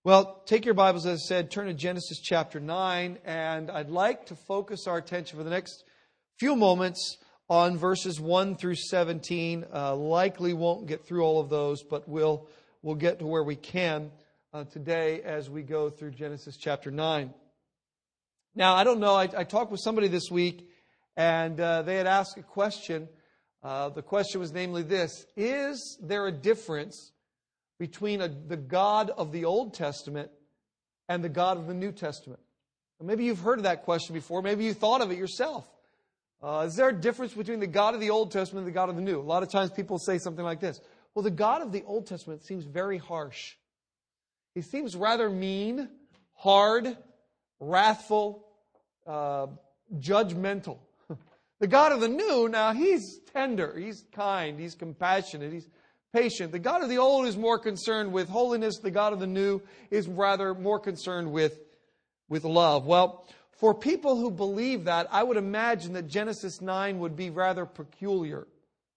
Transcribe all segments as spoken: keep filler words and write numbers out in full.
Well, take your Bibles, as I said, turn to Genesis chapter nine, and I'd like to focus our attention for the next few moments on verses one through seventeen. Uh, likely won't get through all of those, but we'll, we'll get to where we can uh, today as we go through Genesis chapter nine. Now, I don't know, I, I talked with somebody this week, and uh, they had asked a question. Uh, the question was namely this: is there a difference between a, the God of the Old Testament and the God of the New Testament? And maybe you've heard of that question before. Maybe you thought of it yourself. Uh, is there a difference between the God of the Old Testament and the God of the New? A lot of times people say something like this: well, the God of the Old Testament seems very harsh. He seems rather mean, hard, wrathful, uh, judgmental. The God of the New, now, He's tender, He's kind, He's compassionate, He's patient. The God of the old is more concerned with holiness. The God of the new is rather more concerned with, with love. Well, for people who believe that, I would imagine that Genesis nine would be rather peculiar.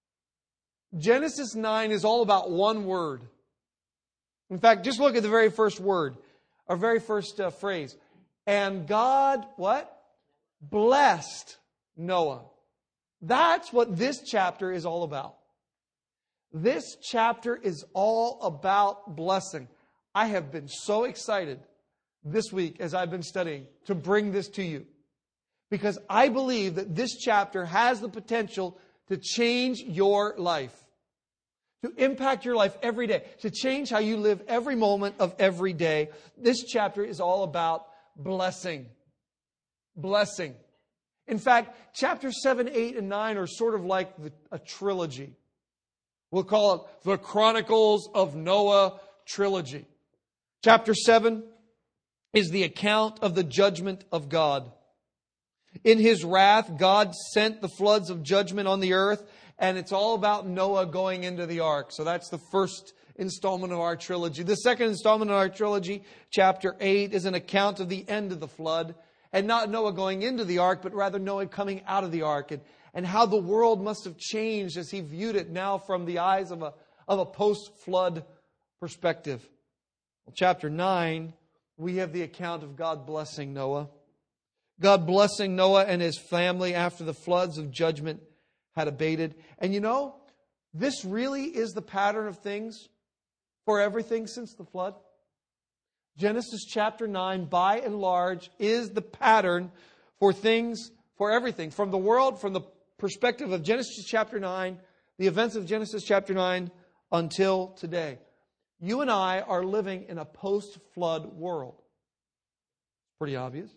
Genesis nine is all about one word. In fact, just look at the very first word, our very first uh, phrase. And God, what? Blessed Noah. That's what this chapter is all about. This chapter is all about blessing. I have been so excited this week as I've been studying to bring this to you, because I believe that this chapter has the potential to change your life, to impact your life every day, to change how you live every moment of every day. This chapter is all about blessing. Blessing. In fact, chapters seven, eight, and nine are sort of like the, a trilogy. We'll call it the Chronicles of Noah trilogy. Chapter seven is the account of the judgment of God. In His wrath, God sent the floods of judgment on the earth, and it's all about Noah going into the ark. So that's the first installment of our trilogy. The second installment of our trilogy, chapter eight, is an account of the end of the flood. And not Noah going into the ark, but rather Noah coming out of the ark. And, and how the world must have changed as he viewed it now from the eyes of a, of a post-flood perspective. Well, chapter nine, we have the account of God blessing Noah. God blessing Noah and his family after the floods of judgment had abated. And you know, this really is the pattern of things for everything since the flood. Genesis chapter nine, by and large, is the pattern for things, for everything. From the world, from the perspective of Genesis chapter nine, the events of Genesis chapter nine until today. You and I are living in a post-flood world. Pretty obvious.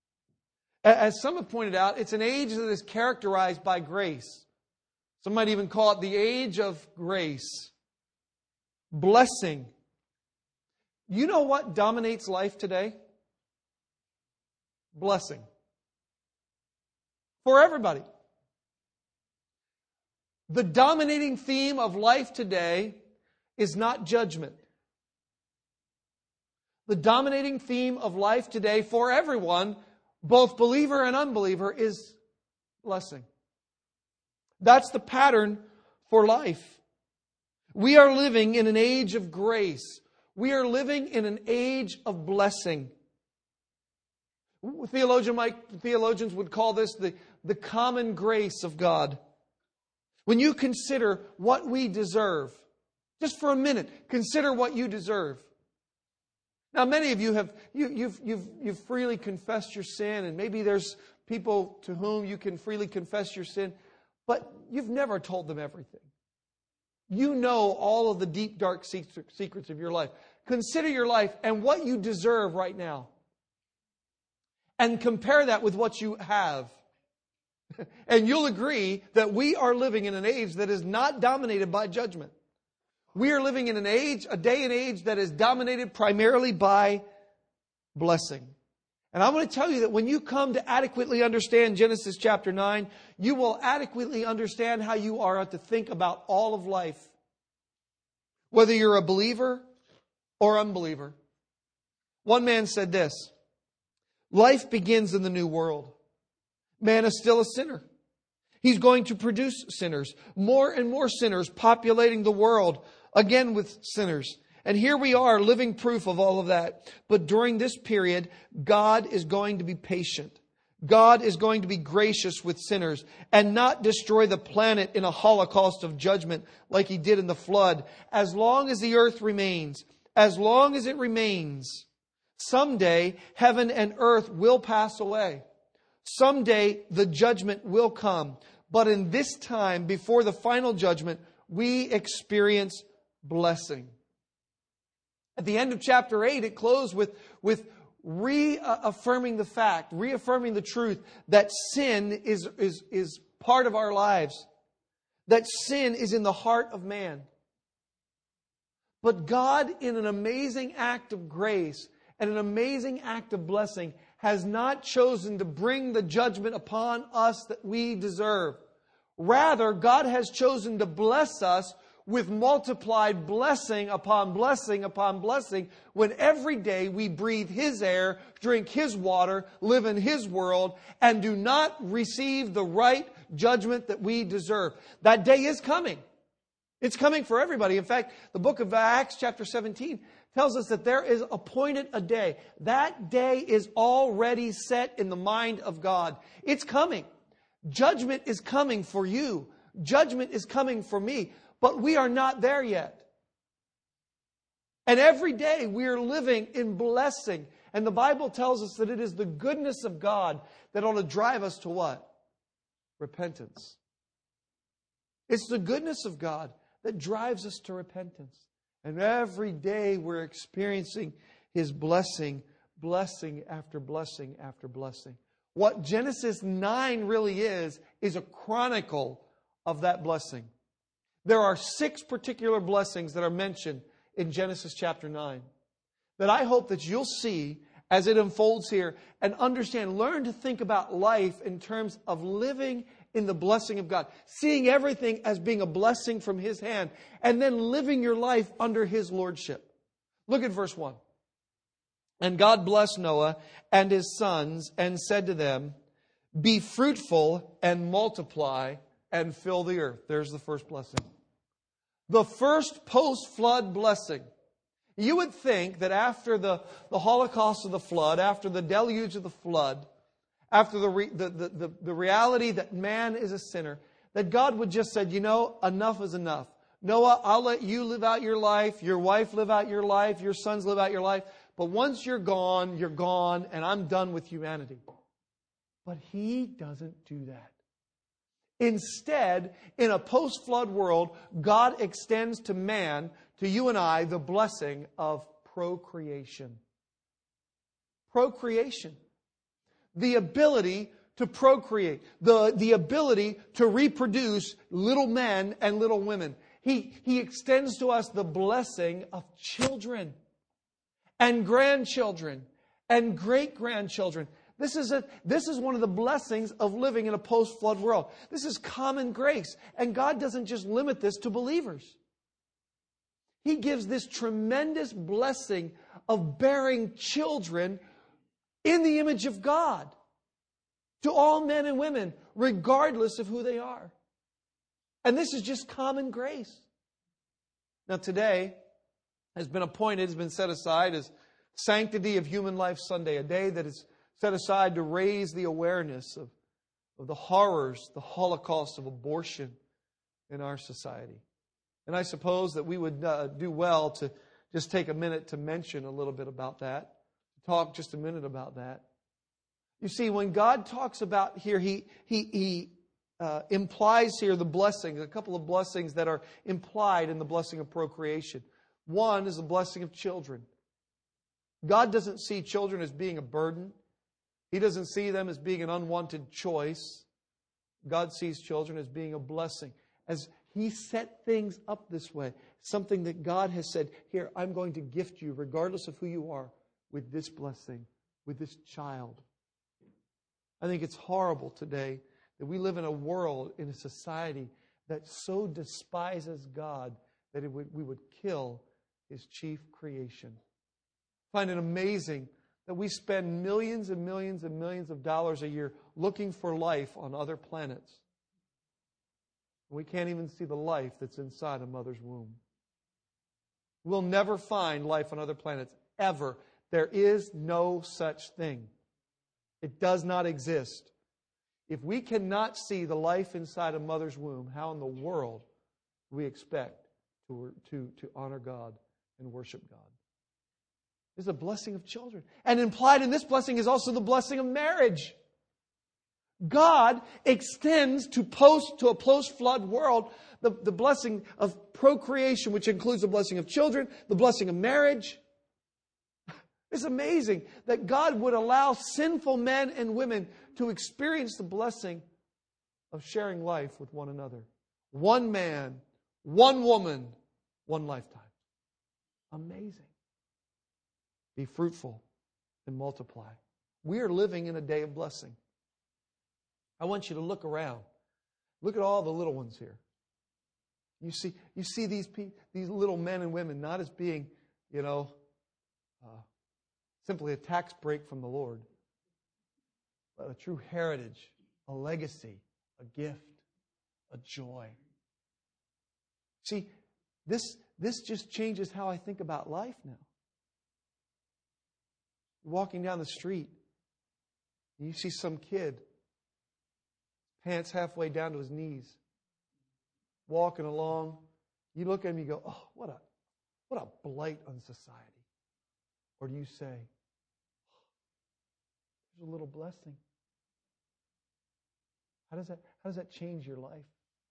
As some have pointed out, it's an age that is characterized by grace. Some might even call it the age of grace. Blessing. You know what dominates life today? Blessing. For everybody. The dominating theme of life today is not judgment. The dominating theme of life today for everyone, both believer and unbeliever, is blessing. That's the pattern for life. We are living in an age of grace. We are living in an age of blessing. Theologian might, theologians would call this the, the common grace of God. When you consider what we deserve, just for a minute, consider what you deserve. Now, many of you have you, you've you've you've freely confessed your sin, and maybe there's people to whom you can freely confess your sin, but you've never told them everything. You know all of the deep, dark secrets of your life. Consider your life and what you deserve right now. And compare that with what you have. And you'll agree that we are living in an age that is not dominated by judgment. We are living in an age, a day and age that is dominated primarily by blessing. And I'm going to tell you that when you come to adequately understand Genesis chapter nine, you will adequately understand how you are to think about all of life. Whether you're a believer or unbeliever. One man said this: life begins in the new world. Man is still a sinner. He's going to produce sinners. More and more sinners populating the world, again with sinners. And here we are, living proof of all of that. But during this period, God is going to be patient. God is going to be gracious with sinners and not destroy the planet in a holocaust of judgment like He did in the flood. As long as the earth remains, as long as it remains, someday heaven and earth will pass away. Someday the judgment will come. But in this time, before the final judgment, we experience blessing. At the end of chapter eight, it closed with, with reaffirming the fact, reaffirming the truth that sin is, is, is part of our lives. That sin is in the heart of man. But God, in an amazing act of grace and an amazing act of blessing, has not chosen to bring the judgment upon us that we deserve. Rather, God has chosen to bless us with multiplied blessing upon blessing upon blessing when every day we breathe His air, drink His water, live in His world, and do not receive the right judgment that we deserve. That day is coming. It's coming for everybody. In fact, the book of Acts chapter seventeen tells us that there is appointed a day. That day is already set in the mind of God. It's coming. Judgment is coming for you. Judgment is coming for me. But we are not there yet. And every day we are living in blessing. And the Bible tells us that it is the goodness of God that ought to drive us to what? Repentance. It's the goodness of God that drives us to repentance. And every day we're experiencing His blessing, blessing after blessing after blessing. What Genesis nine really is, is a chronicle of that blessing. There are six particular blessings that are mentioned in Genesis chapter nine that I hope that you'll see as it unfolds here and understand, learn to think about life in terms of living in the blessing of God, seeing everything as being a blessing from His hand, and then living your life under His lordship. Look at verse one. And God blessed Noah and his sons and said to them, be fruitful and multiply and fill the earth. There's the first blessing. The first post-flood blessing. You would think that after the, the Holocaust of the flood, after the deluge of the flood, after the, re, the, the, the, the reality that man is a sinner, that God would just said, you know, enough is enough. Noah, I'll let you live out your life, your wife live out your life, your sons live out your life. But once you're gone, you're gone, and I'm done with humanity. But He doesn't do that. Instead, in a post-flood world, God extends to man, to you and I, the blessing of procreation. Procreation. The ability to procreate. The, the ability to reproduce little men and little women. He, he extends to us the blessing of children and grandchildren and great-grandchildren. This is, a, this is one of the blessings of living in a post-flood world. This is common grace. And God doesn't just limit this to believers. He gives this tremendous blessing of bearing children in the image of God to all men and women, regardless of who they are. And this is just common grace. Now today has been appointed, has been set aside as Sanctity of Human Life Sunday, a day that is set aside to raise the awareness of, of the horrors, the Holocaust of abortion in our society. And I suppose that we would uh, do well to just take a minute to mention a little bit about that, to talk just a minute about that. You see, when God talks about here, He, he, he uh, implies here the blessings, a couple of blessings that are implied in the blessing of procreation. One is the blessing of children. God doesn't see children as being a burden. He doesn't see them as being an unwanted choice. God sees children as being a blessing. As He set things up this way, something that God has said, here, I'm going to gift you, regardless of who you are, with this blessing, with this child. I think it's horrible today that we live in a world, in a society that so despises God that it would, we would kill His chief creation. I find it amazing that we spend millions and millions and millions of dollars a year looking for life on other planets. We can't even see the life that's inside a mother's womb. We'll never find life on other planets, ever. There is no such thing. It does not exist. If we cannot see the life inside a mother's womb, how in the world do we expect to, to, to honor God and worship God? It's a blessing of children. And implied in this blessing is also the blessing of marriage. God extends to post to a post-flood world the, the blessing of procreation, which includes the blessing of children, the blessing of marriage. It's amazing that God would allow sinful men and women to experience the blessing of sharing life with one another. One man, one woman, one lifetime. Amazing. Be fruitful and multiply. We are living in a day of blessing. I want you to look around. Look at all the little ones here. You see, you see these pe- these little men and women not as being, you know, uh, simply a tax break from the Lord, but a true heritage, a legacy, a gift, a joy. See, this this just changes how I think about life now. You're walking down the street, and you see some kid, pants halfway down to his knees, walking along. You look at him and you go, oh, what a what a blight on society. Or do you say, oh, there's a little blessing? How does that how does that change your life?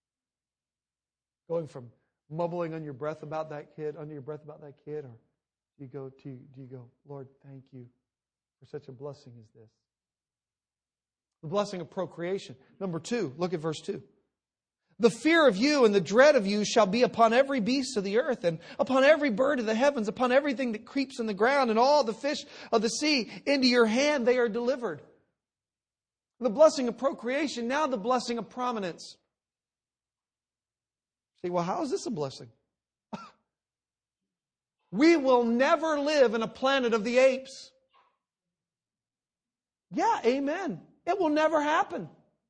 Going from mumbling on your breath about that kid, under your breath about that kid, or do you go to do you go, Lord, thank you for such a blessing as this? The blessing of procreation. Number two, look at verse two. The fear of you and the dread of you shall be upon every beast of the earth, and upon every bird of the heavens, upon everything that creeps in the ground, and all the fish of the sea. Into your hand they are delivered. The blessing of procreation, now the blessing of prominence. See, well, how is this a blessing? We will never live in a planet of the apes. Yeah, amen. It will never happen.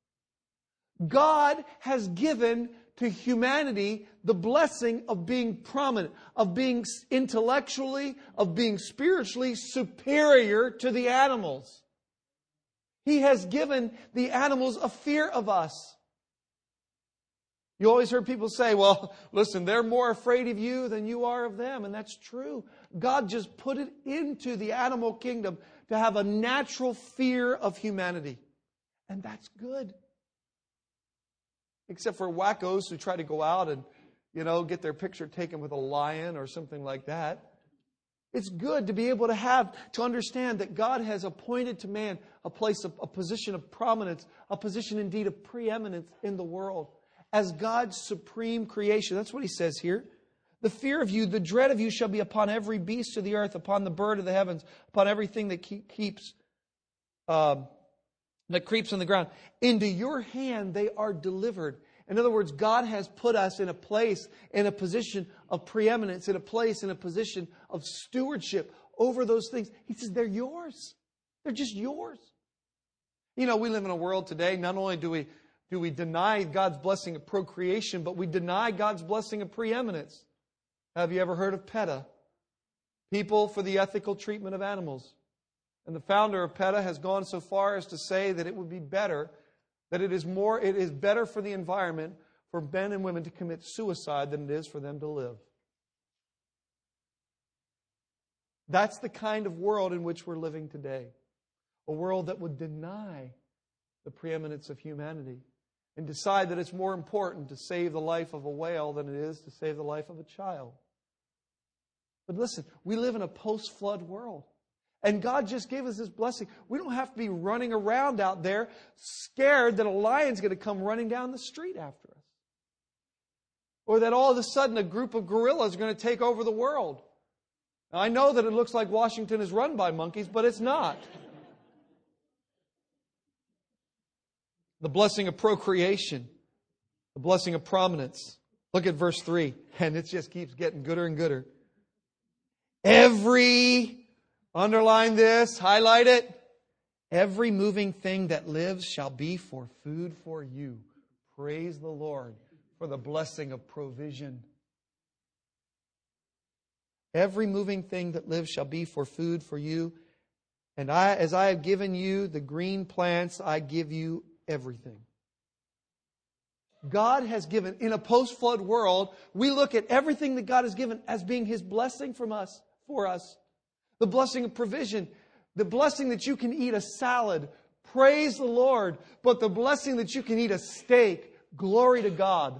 God has given to humanity the blessing of being prominent, of being intellectually, of being spiritually superior to the animals. He has given the animals a fear of us. You always heard people say, well, listen, they're more afraid of you than you are of them. And that's true. God just put it into the animal kingdom to have a natural fear of humanity. And that's good. Except for wackos who try to go out and, you know, get their picture taken with a lion or something like that. It's good to be able to have, to understand that God has appointed to man a place, of, a position of prominence, a position indeed of preeminence in the world. As God's supreme creation. That's what he says here. The fear of you, the dread of you shall be upon every beast of the earth, upon the bird of the heavens, upon everything that keep, keeps, um, that creeps on the ground. Into your hand they are delivered. In other words, God has put us in a place, in a position of preeminence, in a place, in a position of stewardship over those things. He says they're yours. They're just yours. You know, we live in a world today, not only do we Do we deny God's blessing of procreation, but we deny God's blessing of preeminence? Have you ever heard of PETA? People for the Ethical Treatment of Animals. And the founder of PETA has gone so far as to say that it would be better, that it is more, it is better for the environment for men and women to commit suicide than it is for them to live. That's the kind of world in which we're living today. A world that would deny the preeminence of humanity and decide that it's more important to save the life of a whale than it is to save the life of a child. But listen, we live in a post-flood world. And God just gave us this blessing. We don't have to be running around out there scared that a lion's going to come running down the street after us. Or that all of a sudden a group of gorillas are going to take over the world. Now, I know that it looks like Washington is run by monkeys, but it's not. The blessing of procreation. The blessing of prominence. Look at verse three. And it just keeps getting gooder and gooder. Every, underline this, highlight it. Every moving thing that lives shall be for food for you. Praise the Lord for the blessing of provision. Every moving thing that lives shall be for food for you. And I, as I have given you the green plants, I give you everything. God has given, in a post-flood world, we look at everything that God has given as being His blessing from us, for us. The blessing of provision. The blessing that you can eat a salad. Praise the Lord. But the blessing that you can eat a steak. Glory to God.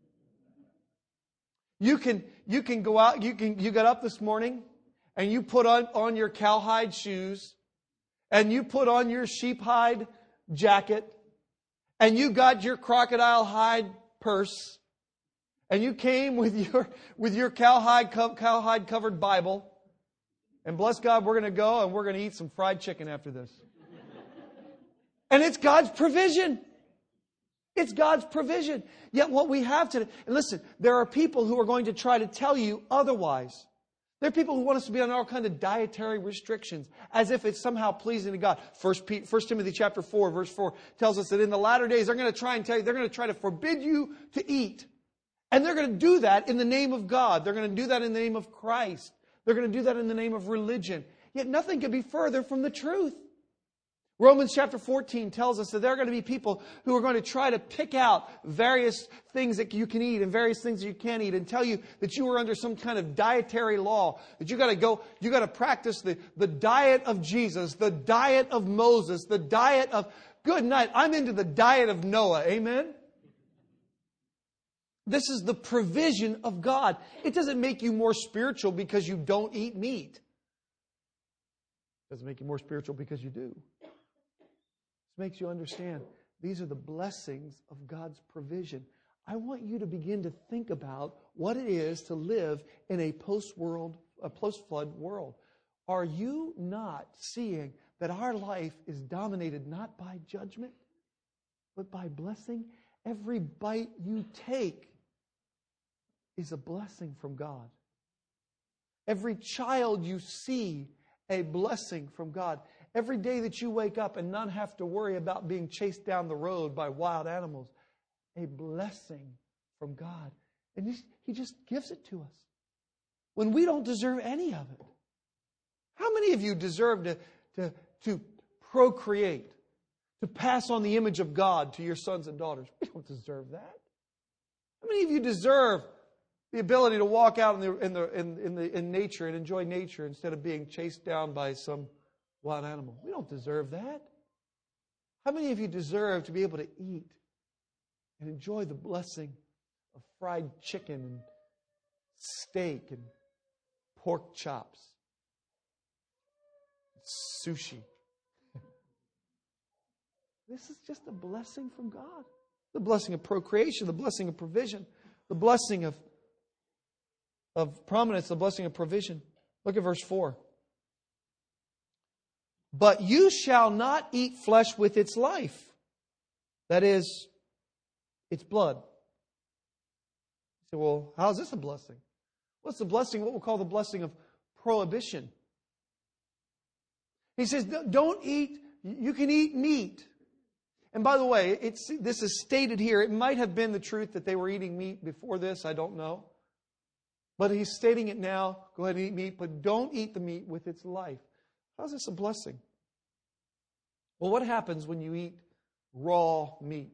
You can, you can go out, you can, you got up this morning and you put on, on your cowhide shoes and you put on your sheep hide jacket and you got your crocodile hide purse and you came with your, with your cowhide, cowhide covered Bible. And bless God, we're going to go and we're going to eat some fried chicken after this. And it's God's provision. It's God's provision. Yet what we have today, and listen, there are people who are going to try to tell you otherwise. There are people who want us to be on all kinds of dietary restrictions, as if it's somehow pleasing to God. First Timothy chapter four, verse four tells us that in the latter days they're going to try and tell you, they're going to try to forbid you to eat. And they're going to do that in the name of God. They're going to do that in the name of Christ. They're going to do that in the name of religion. Yet nothing could be further from the truth. Romans chapter fourteen tells us that there are going to be people who are going to try to pick out various things that you can eat and various things that you can't eat and tell you that you are under some kind of dietary law, that you got to go, you got to practice the, the diet of Jesus, the diet of Moses, the diet of, good night, I'm into the diet of Noah. Amen? This is the provision of God. It doesn't make you more spiritual because you don't eat meat. It doesn't make you more spiritual because you do. Makes you understand these are the blessings of God's provision. I want you to begin to think about what it is to live in a post-world, a post-flood world. Are you not seeing that our life is dominated not by judgment, but by blessing? Every bite you take is a blessing from God. Every child you see, a blessing from God. Every day that you wake up and not have to worry about being chased down the road by wild animals, a blessing from God. And He, he just gives it to us when we don't deserve any of it. How many of you deserve to, to, to procreate, to pass on the image of God to your sons and daughters? We don't deserve that. How many of you deserve the ability to walk out in the, in the, in, in, the, in nature and enjoy nature instead of being chased down by some wild animal? We don't deserve that. How many of you deserve to be able to eat and enjoy the blessing of fried chicken and steak and pork chops, sushi? This is just a blessing from God. The blessing of procreation, the blessing of provision, the blessing of, of prominence, the blessing of provision. Look at verse four. But you shall not eat flesh with its life. That is, its blood. You say, well, how is this a blessing? What's the blessing? What we'll call the blessing of prohibition. He says, don't eat, you can eat meat. And by the way, it's, this is stated here. It might have been the truth that they were eating meat before this. I don't know. But he's stating it now. Go ahead and eat meat, but don't eat the meat with its life. How is this a blessing? Well, what happens when you eat raw meat?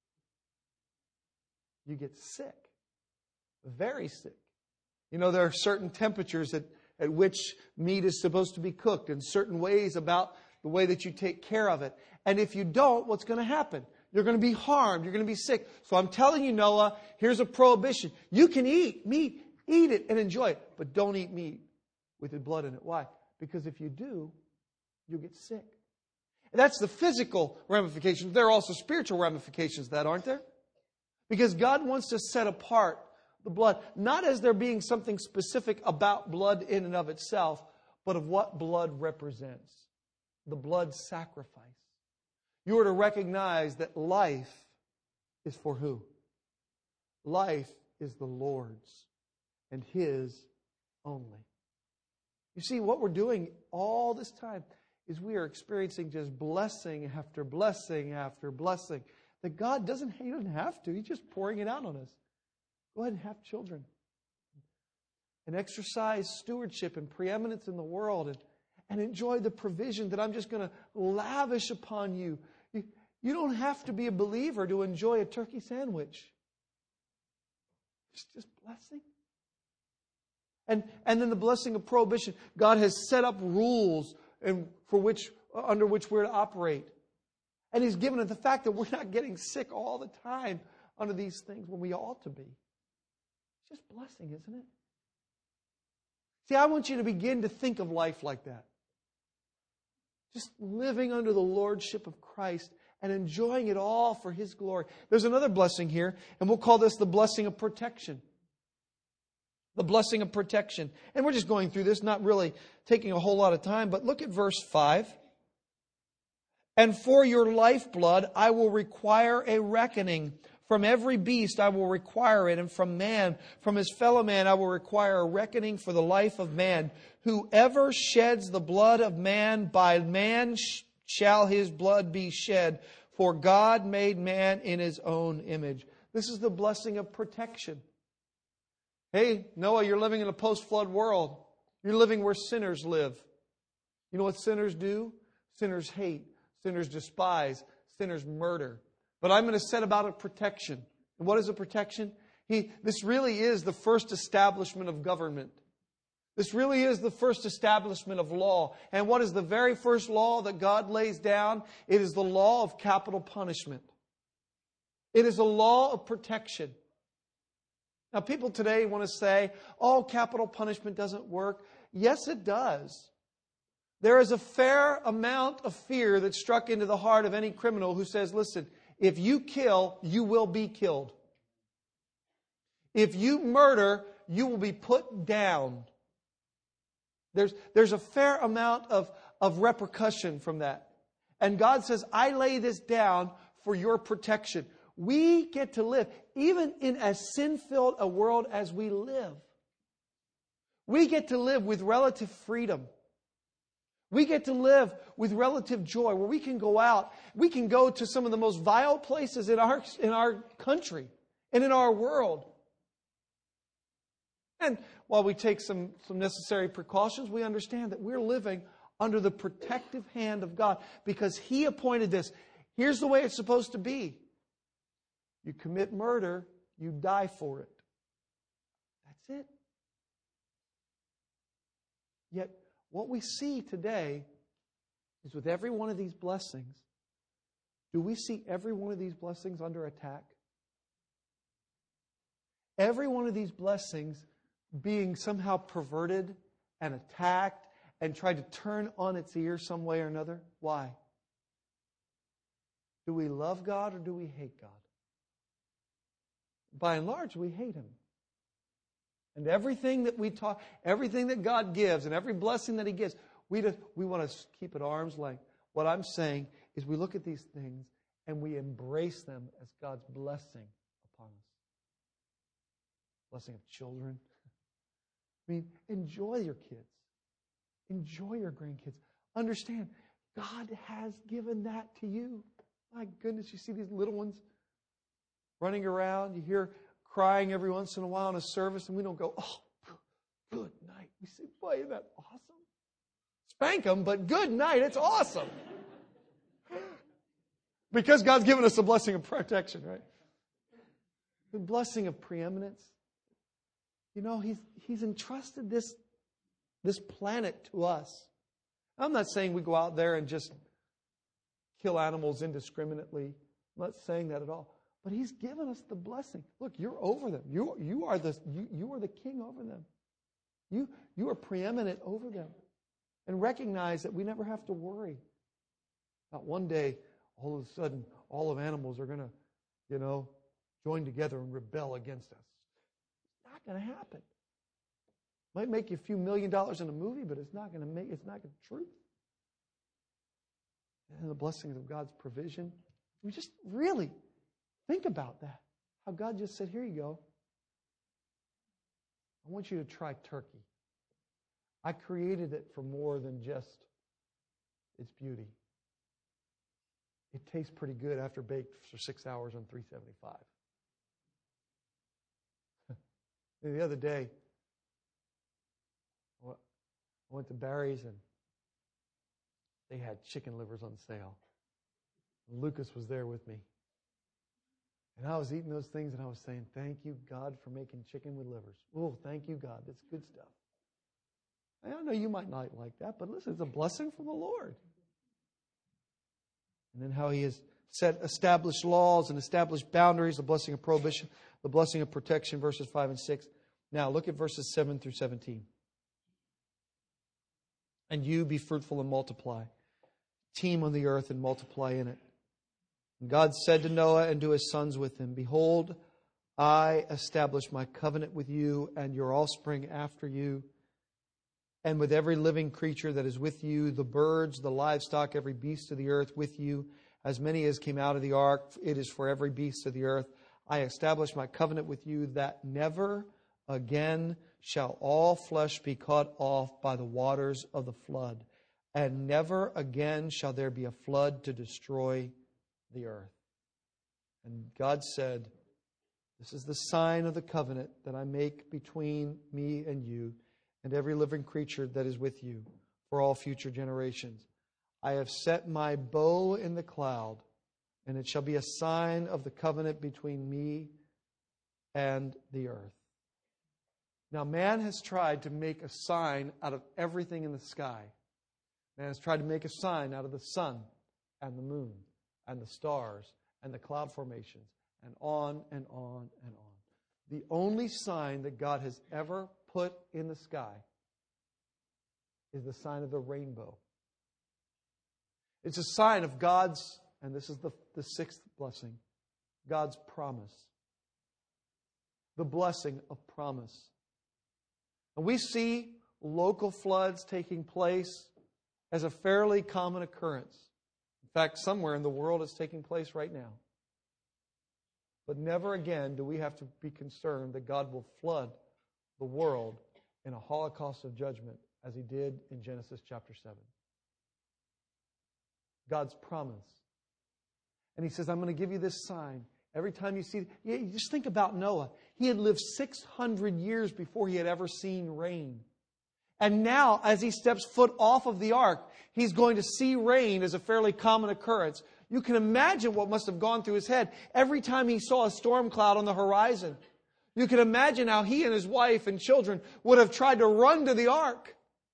You get sick. Very sick. You know, there are certain temperatures at, at which meat is supposed to be cooked and certain ways about the way that you take care of it. And if you don't, what's going to happen? You're going to be harmed. You're going to be sick. So I'm telling you, Noah, here's a prohibition. You can eat meat. Eat it and enjoy it. But don't eat meat with the blood in it. Why? Because if you do, you'll get sick. And that's the physical ramifications. There are also spiritual ramifications of that, aren't there? Because God wants to set apart the blood, not as there being something specific about blood in and of itself, but of what blood represents. The blood sacrifice. You are to recognize that life is for who? Life is the Lord's and His only. You see, what we're doing all this time is we are experiencing just blessing after blessing after blessing. That God doesn't, He doesn't have to. He's just pouring it out on us. Go ahead and have children. and exercise stewardship and preeminence in the world and, and enjoy the provision that I'm just going to lavish upon you. you. You don't have to be a believer to enjoy a turkey sandwich. It's just blessing. And, and then the blessing of prohibition. God has set up rules and for which, under which we're to operate. And He's given us the fact that we're not getting sick all the time under these things when we ought to be. It's just blessing, isn't it? See, I want you to begin to think of life like that. Just living under the lordship of Christ and enjoying it all for His glory. There's another blessing here, and we'll call this the blessing of protection. The blessing of protection. And we're just going through this, not really taking a whole lot of time, but look at verse five. And for your lifeblood I will require a reckoning. From every beast I will require it, and from man, from his fellow man, I will require a reckoning for the life of man. Whoever sheds the blood of man, by man shall his blood be shed, for God made man in His own image. This is the blessing of protection. Hey, Noah, you're living in a post-flood world. You're living where sinners live. You know what sinners do? Sinners hate. Sinners despise. Sinners murder. But I'm going to set about a protection. And what is a protection? He, this really is the first establishment of government. This really is the first establishment of law. And what is the very first law that God lays down? It is the law of capital punishment. It is a law of protection. Now, people today want to say, oh, capital punishment doesn't work. Yes, it does. There is a fair amount of fear that's struck into the heart of any criminal who says, listen, if you kill, you will be killed. If you murder, you will be put down. There's, there's a fair amount of, of repercussion from that. And God says, I lay this down for your protection. We get to live, even in as sin-filled a world as we live. We get to live with relative freedom. We get to live with relative joy, where we can go out. We can go to some of the most vile places in our, in our country and in our world. And while we take some, some necessary precautions, we understand that we're living under the protective hand of God because He appointed this. Here's the way it's supposed to be. You commit murder, you die for it. That's it. Yet, what we see today is with every one of these blessings, do we see every one of these blessings under attack? Every one of these blessings being somehow perverted and attacked and tried to turn on its ear some way or another? Why? Do we love God or do we hate God? By and large, we hate Him. And everything that we talk, everything that God gives and every blessing that He gives, we, just, we want to keep at arm's length. What I'm saying is we look at these things and we embrace them as God's blessing upon us. Blessing of children. I mean, enjoy your kids. Enjoy your grandkids. Understand, God has given that to you. My goodness, you see these little ones running around. You hear crying every once in a while in a service, and we don't go, oh, good night. We say, boy, isn't that awesome? Spank them, but good night. It's awesome. Because God's given us a blessing of protection, right? The blessing of preeminence. You know, He's He's entrusted this, this planet to us. I'm not saying we go out there and just kill animals indiscriminately. I'm not saying that at all. But He's given us the blessing. Look, you're over them. You, you, are, the, you, you are the king over them. You, you are preeminent over them. And recognize that we never have to worry. Not one day, all of a sudden, all of animals are going to, you know, join together and rebel against us. It's not going to happen. Might make you a few million dollars in a movie, but it's not going to make, it's not the truth. And the blessings of God's provision. We just really think about that. How God just said, here you go. I want you to try turkey. I created it for more than just its beauty. It tastes pretty good after baked for six hours on three seventy-five. The other day, I went to Barry's and they had chicken livers on sale. Lucas was there with me. And I was eating those things and I was saying, thank you, God, for making chicken with livers. Oh, thank you, God. That's good stuff. And I know you might not like that, but listen, it's a blessing from the Lord. And then how He has set established laws and established boundaries, the blessing of prohibition, the blessing of protection, verses five and six. Now look at verses seven through seventeen. And you be fruitful and multiply. Teem on the earth and multiply in it. And God said to Noah and to his sons with him, behold, I establish my covenant with you and your offspring after you, and with every living creature that is with you, the birds, the livestock, every beast of the earth with you, as many as came out of the ark, it is for every beast of the earth. I establish my covenant with you that never again shall all flesh be cut off by the waters of the flood, and never again shall there be a flood to destroy the earth. And God said, this is the sign of the covenant that I make between me and you and every living creature that is with you for all future generations. I have set my bow in the cloud, and it shall be a sign of the covenant between me and the earth. Now, man has tried to make a sign out of everything in the sky. Man has tried to make a sign out of the sun and the moon and the stars and the cloud formations and on and on and on. The only sign that God has ever put in the sky is the sign of the rainbow. It's a sign of God's, and this is the, the sixth blessing, God's promise. The blessing of promise. And we see local floods taking place as a fairly common occurrence. In fact, somewhere in the world it's taking place right now. But never again do we have to be concerned that God will flood the world in a holocaust of judgment as He did in Genesis chapter seven. God's promise. And He says, I'm going to give you this sign. Every time you see, you just think about Noah. He had lived six hundred years before he had ever seen rain. And now, as he steps foot off of the ark, he's going to see rain as a fairly common occurrence. You can imagine what must have gone through his head every time he saw a storm cloud on the horizon. You can imagine how he and his wife and children would have tried to run to the ark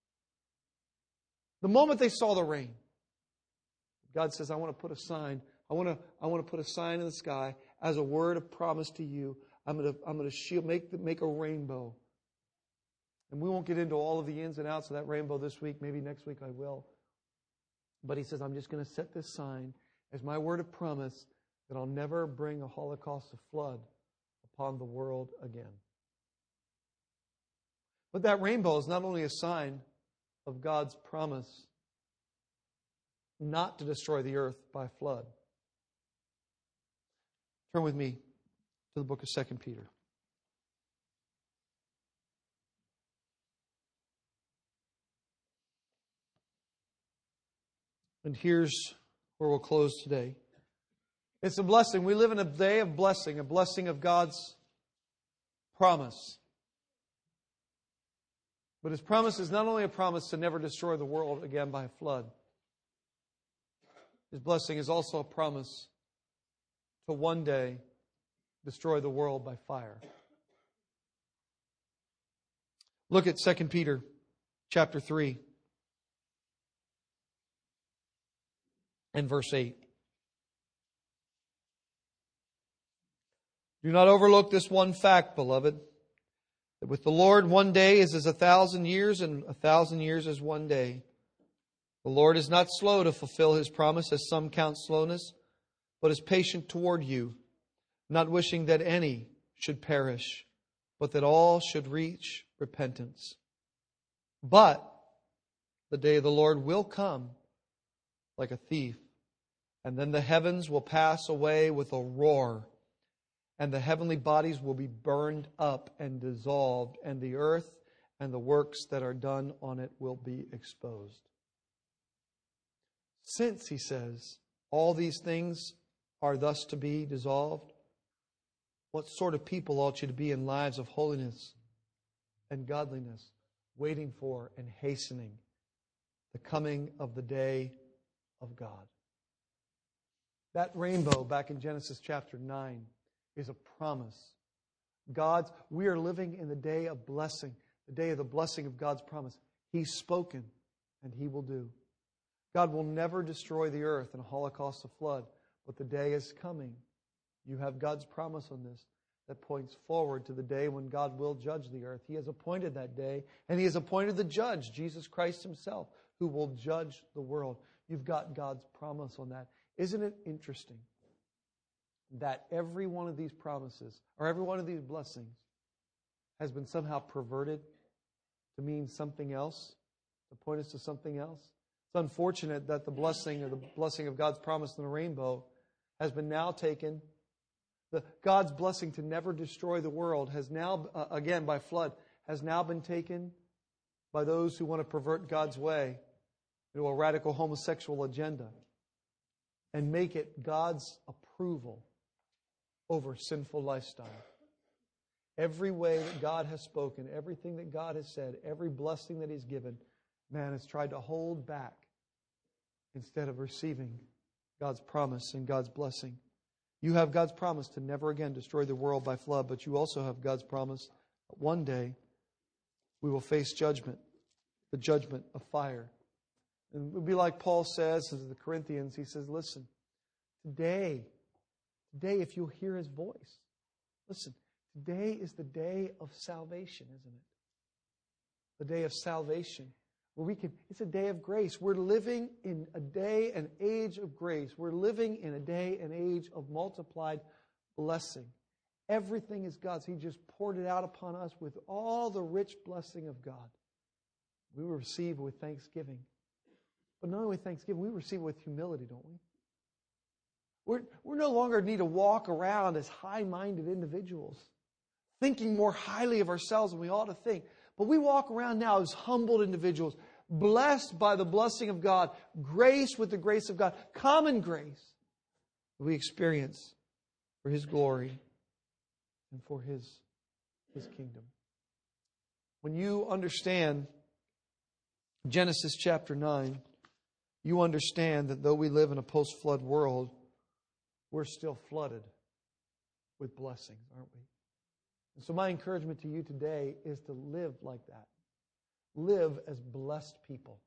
the moment they saw the rain. God says, I want to put a sign. I want to, I want to put a sign in the sky as a word of promise to you. I'm going to, I'm going to shield, make, make a rainbow. And we won't get into all of the ins and outs of that rainbow this week. Maybe next week I will. But He says, I'm just going to set this sign as my word of promise that I'll never bring a holocaust of flood upon the world again. But that rainbow is not only a sign of God's promise not to destroy the earth by flood. Turn with me to the book of Second Peter. And here's where we'll close today. It's a blessing. We live in a day of blessing, a blessing of God's promise. But His promise is not only a promise to never destroy the world again by a flood. His blessing is also a promise to one day destroy the world by fire. Look at Second Peter chapter three and verse eight. Do not overlook this one fact, beloved, that with the Lord one day is as a thousand years, and a thousand years as one day. The Lord is not slow to fulfill His promise, as some count slowness, but is patient toward you, not wishing that any should perish, but that all should reach repentance. But the day of the Lord will come like a thief, and then the heavens will pass away with a roar, and the heavenly bodies will be burned up and dissolved, and the earth and the works that are done on it will be exposed. Since, he says, all these things are thus to be dissolved, what sort of people ought you to be in lives of holiness and godliness, waiting for and hastening the coming of the day of God. That rainbow back in Genesis chapter nine is a promise. God's, we are living in the day of blessing, the day of the blessing of God's promise. He's spoken, and He will do. God will never destroy the earth in a holocaust of flood, but the day is coming. You have God's promise on this that points forward to the day when God will judge the earth. He has appointed that day, and He has appointed the judge, Jesus Christ Himself, who will judge the world. You've got God's promise on that. Isn't it interesting that every one of these promises, or every one of these blessings, has been somehow perverted to mean something else, to point us to something else? It's unfortunate that the blessing or the blessing of God's promise in the rainbow has been now taken. The, God's blessing to never destroy the world has now, uh, again by flood, has now been taken by those who want to pervert God's way into a radical homosexual agenda and make it God's approval over sinful lifestyle. Every way that God has spoken, everything that God has said, every blessing that He's given, man has tried to hold back instead of receiving God's promise and God's blessing. You have God's promise to never again destroy the world by flood, but you also have God's promise that one day we will face judgment, the judgment of fire. And it would be like Paul says to the Corinthians, he says, listen, today, today if you'll hear His voice, listen, today is the day of salvation, isn't it? The day of salvation. Where we can, it's a day of grace. We're living in a day and age of grace. We're living in a day and age of multiplied blessing. Everything is God's. He just poured it out upon us with all the rich blessing of God. We receive with thanksgiving. But not only with thanksgiving, we receive with humility, don't we? We're, we're no longer need to walk around as high-minded individuals, thinking more highly of ourselves than we ought to think. But we walk around now as humbled individuals, blessed by the blessing of God, grace with the grace of God, common grace that we experience for His glory and for His, His kingdom. When you understand Genesis chapter nine, you understand that though we live in a post-flood world, we're still flooded with blessings, aren't we? And so my encouragement to you today is to live like that. Live as blessed people.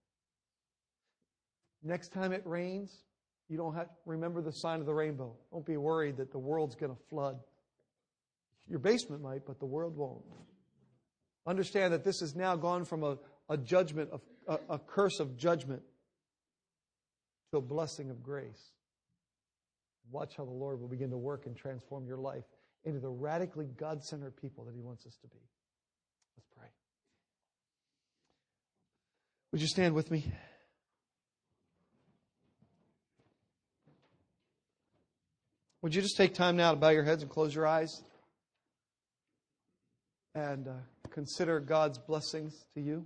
Next time it rains, you don't have to remember the sign of the rainbow. Don't be worried that the world's going to flood. Your basement might, but the world won't. Understand that this has now gone from a, a judgment, of, a, a curse of judgment, to a blessing of grace. Watch how the Lord will begin to work and transform your life into the radically God-centered people that He wants us to be. Let's pray. Would you stand with me? Would you just take time now to bow your heads and close your eyes and uh, consider God's blessings to you?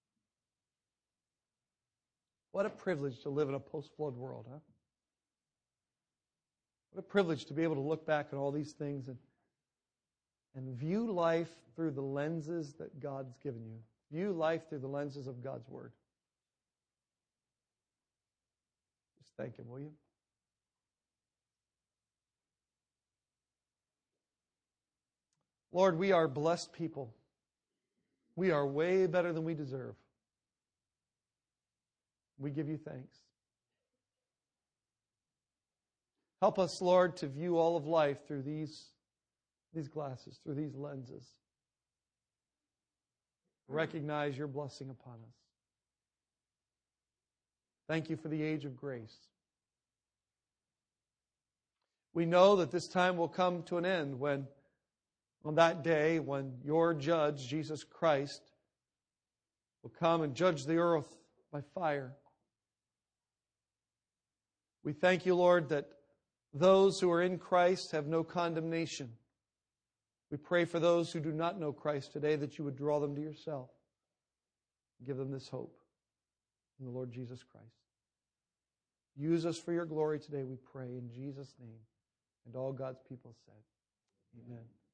What a privilege to live in a post-flood world, huh? What a privilege to be able to look back at all these things and, and view life through the lenses that God's given you. View life through the lenses of God's Word. Just thank Him, will you? Lord, we are blessed people. We are way better than we deserve. We give you thanks. Help us, Lord, to view all of life through these, these glasses, through these lenses. Recognize your blessing upon us. Thank you for the age of grace. We know that this time will come to an end when, on that day, when your judge, Jesus Christ, will come and judge the earth by fire. We thank you, Lord, that those who are in Christ have no condemnation. We pray for those who do not know Christ today that you would draw them to yourself. Give them this hope in the Lord Jesus Christ. Use us for your glory today, we pray, in Jesus' name. And all God's people said, amen.